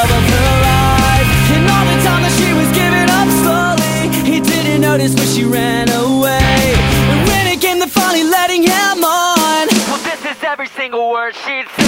love of her life. And all the time that she was giving up slowly, he didn't notice when she ran away. And when it came to finally letting him on, well, this is every single word she'd say.